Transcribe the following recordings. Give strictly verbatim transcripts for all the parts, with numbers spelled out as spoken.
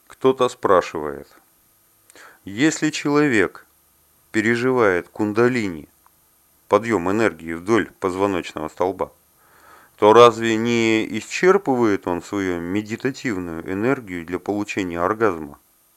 Кто-то спрашивает, если человек переживает кундалини, подъем энергии вдоль позвоночного столба, то разве не исчерпывает он свою медитативную энергию для получения оргазма?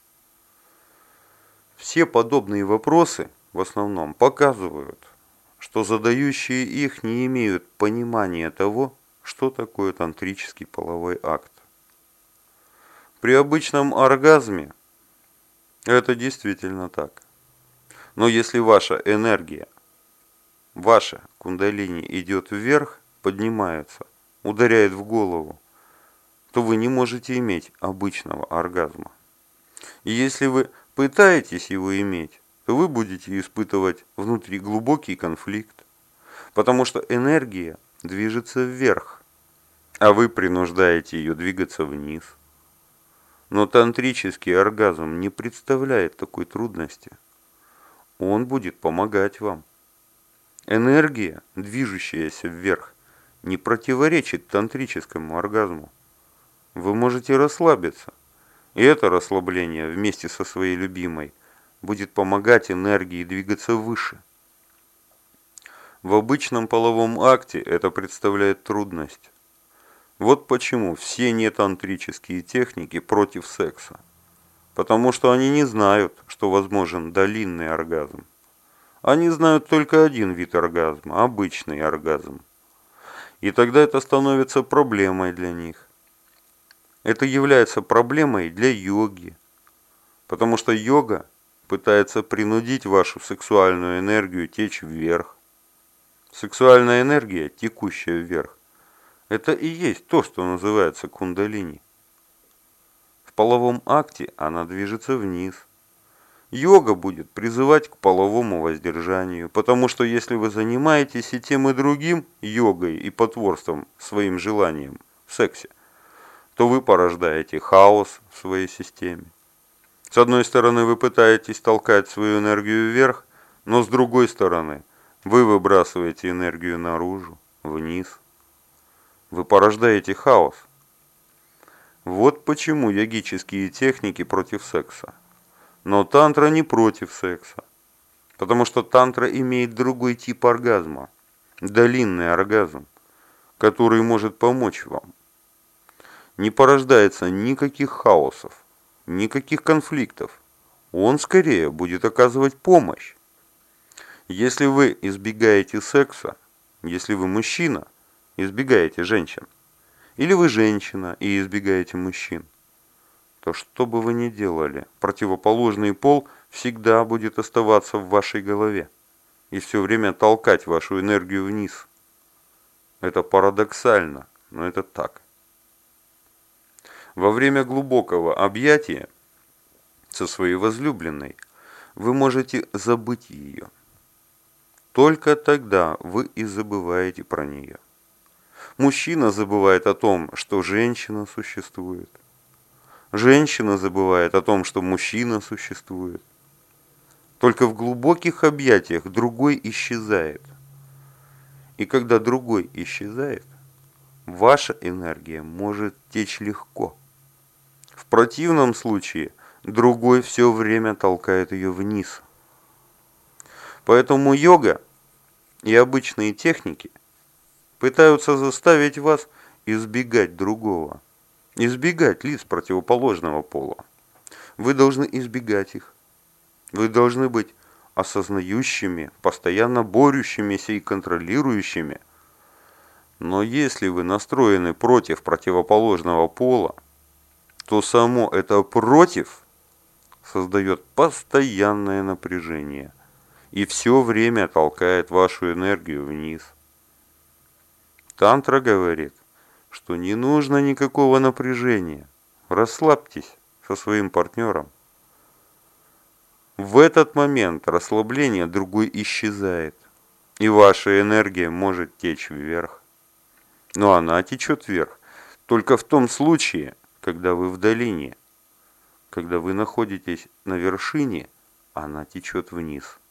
Все подобные вопросы в основном показывают, что задающие их не имеют понимания того, что такое тантрический половой акт. При обычном оргазме это действительно так. Но если ваша энергия, ваша кундалини идет вверх, поднимается, ударяет в голову, то вы не можете иметь обычного оргазма. И если вы пытаетесь его иметь, то вы будете испытывать внутри глубокий конфликт, потому что энергия движется вверх, а вы принуждаете ее двигаться вниз. Но тантрический оргазм не представляет такой трудности. Он будет помогать вам. Энергия, движущаяся вверх, не противоречит тантрическому оргазму. Вы можете расслабиться, и это расслабление вместе со своей любимой будет помогать энергии двигаться выше. В обычном половом акте это представляет трудность. Вот почему все нетантрические техники против секса. Потому что они не знают, что возможен долинный оргазм. Они знают только один вид оргазма – обычный оргазм. И тогда это становится проблемой для них. Это является проблемой для йоги. Потому что йога пытается принудить вашу сексуальную энергию течь вверх. Сексуальная энергия, текущая вверх, это и есть то, что называется кундалини. В половом акте она движется вниз. Йога будет призывать к половому воздержанию, потому что если вы занимаетесь и тем, и другим, йогой и потворством своим желанием в сексе, то вы порождаете хаос в своей системе. С одной стороны, вы пытаетесь толкать свою энергию вверх, но с другой стороны, вы выбрасываете энергию наружу, вниз. Вы порождаете хаос. Вот почему йогические техники против секса. Но тантра не против секса. Потому что тантра имеет другой тип оргазма. Долинный оргазм, который может помочь вам. Не порождается никаких хаосов, никаких конфликтов. Он скорее будет оказывать помощь. Если вы избегаете секса, если вы мужчина, избегаете женщин, или вы женщина и избегаете мужчин, то что бы вы ни делали, противоположный пол всегда будет оставаться в вашей голове и все время толкать вашу энергию вниз. Это парадоксально, но это так. Во время глубокого объятия со своей возлюбленной вы можете забыть ее. Только тогда вы и забываете про нее. Мужчина забывает о том, что женщина существует. Женщина забывает о том, что мужчина существует. Только в глубоких объятиях другой исчезает. И когда другой исчезает, ваша энергия может течь легко. В противном случае другой все время толкает ее вниз. Поэтому йога и обычные техники пытаются заставить вас избегать другого, избегать лиц противоположного пола. Вы должны избегать их. Вы должны быть осознающими, постоянно борющимися и контролирующими. Но если вы настроены против противоположного пола, то само это «против» создает постоянное напряжение и все время толкает вашу энергию вниз. Тантра говорит, что не нужно никакого напряжения. Расслабьтесь со своим партнером. В этот момент расслабление другой исчезает, и ваша энергия может течь вверх. Но она течет вверх только в том случае, когда вы в долине. Когда вы находитесь на вершине, она течет вниз.